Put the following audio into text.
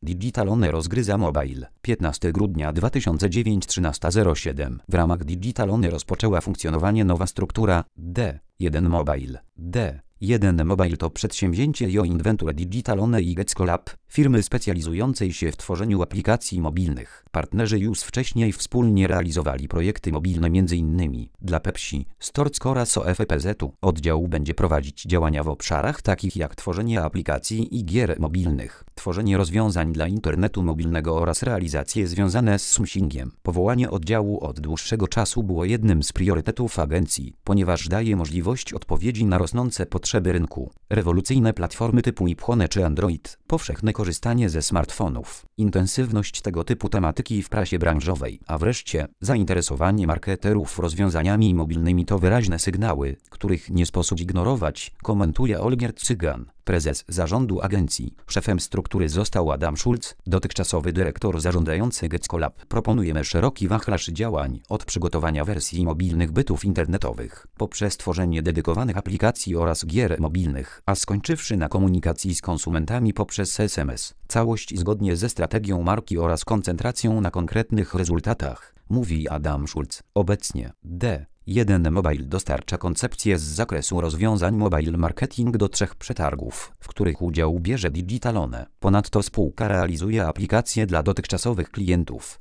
Digitalone rozgryza mobile. 15 grudnia 2009 13:07. W ramach Digitalone rozpoczęła funkcjonowanie nowa struktura D1 Mobile. D1 Mobile to przedsięwzięcie joint venture Digitalone i GeckoLab, firmy specjalizującej się w tworzeniu aplikacji mobilnych. Partnerzy już wcześniej wspólnie realizowali projekty mobilne m.in. dla Pepsi, Storz oraz OFPZ-u. Oddział będzie prowadzić działania w obszarach takich jak tworzenie aplikacji i gier mobilnych, tworzenie rozwiązań dla internetu mobilnego oraz realizacje związane z Samsungiem. Powołanie oddziału od dłuższego czasu było jednym z priorytetów agencji, ponieważ daje możliwość odpowiedzi na rosnące potrzeby rynku. Rewolucyjne platformy typu iPhone czy Android, powszechne korzystanie ze smartfonów, intensywność tego typu tematyki w prasie branżowej, a wreszcie zainteresowanie marketerów rozwiązaniami mobilnymi to wyraźne sygnały, których nie sposób ignorować, komentuje Olgierd Cygan, prezes zarządu agencji. Szefem struktury został Adam Schulz, dotychczasowy dyrektor zarządzający GeckoLab. Proponujemy szeroki wachlarz działań, od przygotowania wersji mobilnych bytów internetowych, poprzez tworzenie dedykowanych aplikacji oraz gier mobilnych, a skończywszy na komunikacji z konsumentami poprzez SMS. Całość zgodnie ze strategią marki oraz koncentracją na konkretnych rezultatach, mówi Adam Schulz. Obecnie D1 Mobile dostarcza koncepcję z zakresu rozwiązań mobile marketing do 3 przetargów, w których udział bierze Digitalone. Ponadto spółka realizuje aplikacje dla dotychczasowych klientów,